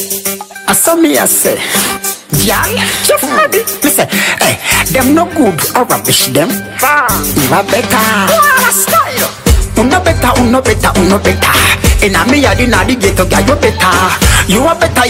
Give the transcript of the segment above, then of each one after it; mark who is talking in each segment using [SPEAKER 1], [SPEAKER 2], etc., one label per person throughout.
[SPEAKER 1] I saw me, I say, yeah, just ready. Me say, hey, them no good or rubbish them. You are better. Style. Uno better. In a me yard in a the ghetto, girl, you better. You are better.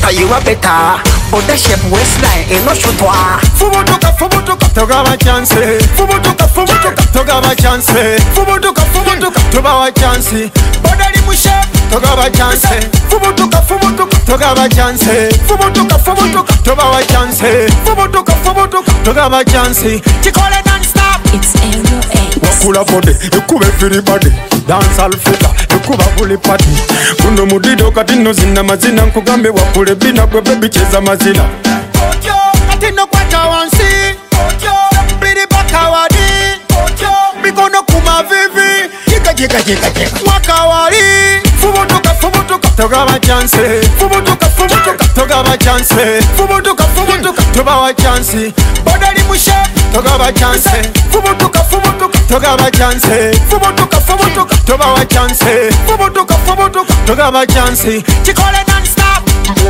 [SPEAKER 1] Oh, the shape waistline, ain't no shoot wa.
[SPEAKER 2] Fubutuka, togawa chance. Fubutuka, togawa chance. Fubutuka, togawa chance. Bodari mushe, togawa chance. Fubutuka, togawa chance. Fubutuka, togawa chance. Fubutuka, togawa chance. Chikole non-stop.
[SPEAKER 3] It's Aerial X.
[SPEAKER 2] Wakula body, ekube everybody. Dance Africa, ekuba bully party. Kuno mudido katino zina mazina nkugambe wakule bina kwe baby cheza mazina. Ojo, katino kwa chawansi. Ojo, mbiri baka wadi. Ojo, mikono kuma vivi. Jika. Wakawari. Fubutuka, togawa chance. Fubutuka, togawa chance. Fubutuka, togawa chance. Bodari mushe, togawa chance. Fubutuka, togawa chance. Fubutuka, togawa chance. Fubutuka, togawa chance. Chikole non-stop.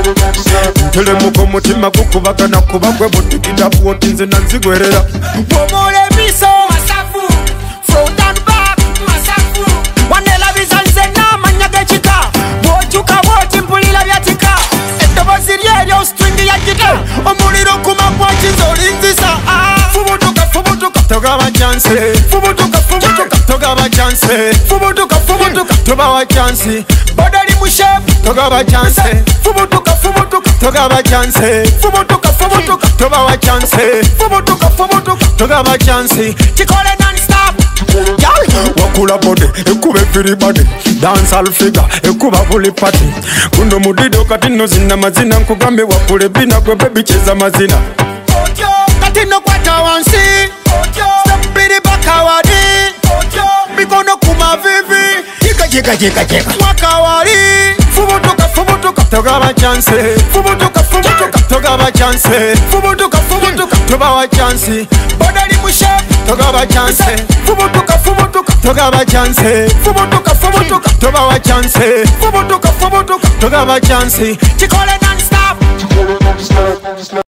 [SPEAKER 2] Telemuko mutima kukubaka na kubakwe butikida buotinze na nzigwerera. Bomole miso masafu. Front and back masafu. Wanela bizanze na manyage chika. Bojuka woti mpulila vyatika. Edobo ziryeyo stringi ya jika. Omuliro kumabwa chinzoli nzisa. Fubutuka, togawa chance. Fubutuka, togawa chance. Fubutuka, togawa chance. Bodari mushe, togawa chance. Fubutuka, togawa chance. Fubutuka, togawa chance. Fubutuka, togawa chance. Chikole non-stop. Wakula body, ekube everybody. Dance all figure, ekuba bully party. Kuno mudido katino zina mazina nkugambe wakule bina kwe baby cheza mazina. Ojo, katino kwa chawansi. Ojo, stambiri baka wadi. Ojo, mikono kuma vivi. Jika. Wakawari. Fubutuka, togawa chance. Fubutuka, togawa chance. Fubutuka, togawa chance. Bodari mushe, togawa chance. Fubutuka, togawa chance. Fubutuka, togawa chance. Fubutuka, togawa chance. Chikole non-stop.